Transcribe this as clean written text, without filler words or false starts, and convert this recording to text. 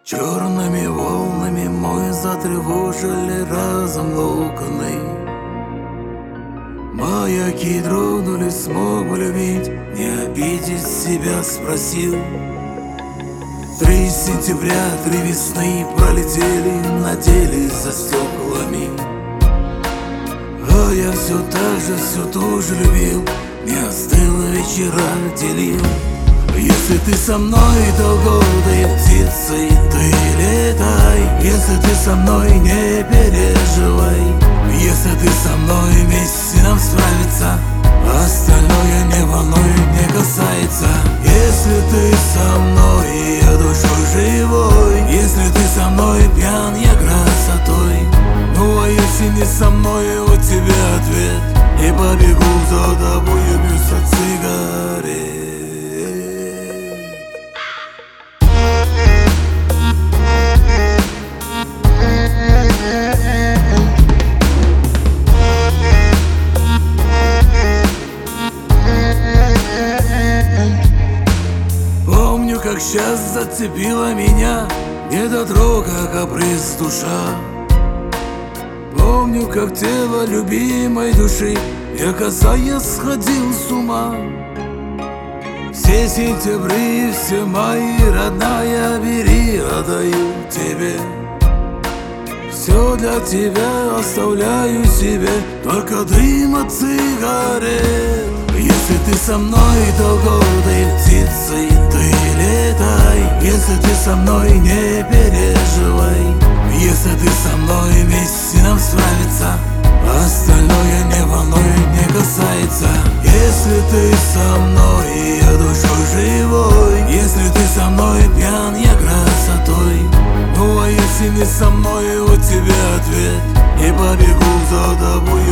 Черными волнами мой затревожили разом локоны. Маяки дрогнули, смог бы любить, не обидеть себя спросил. 3 сентября, 3 весны пролетели, надели за стеклами. А я все так же, все тоже любил, не остыл, вечера делил. Если ты со мной, то годы птицей ты летай. Если ты со мной, не переживай. Если ты со мной, вместе нам справиться, остальное не волнует, не касается. Если ты со мной, я душой живой. Если ты со мной, пьян я красотой. Ну а если не со мной, у тебя ответ. И побегу за тобой, бьюсь от сигарет. Помню, как сейчас зацепила меня недотрога, каприз душа. Помню, как тело любимой души я касаясь сходил с ума. Все сентябри, все мои, родная, бери, отдаю тебе. Все для тебя оставляю себе, только дым от сигарет. Если ты со мной, то годы птицей ты летай. Если ты со мной, не переживай. Если ты со мной, вместе нам справиться, остальное не волнует, не касается. Если ты со мной, я душой живой. Если ты со мной, пьян я красотой. Ну а если не со мной, у тебя ответ. И побегу за тобой.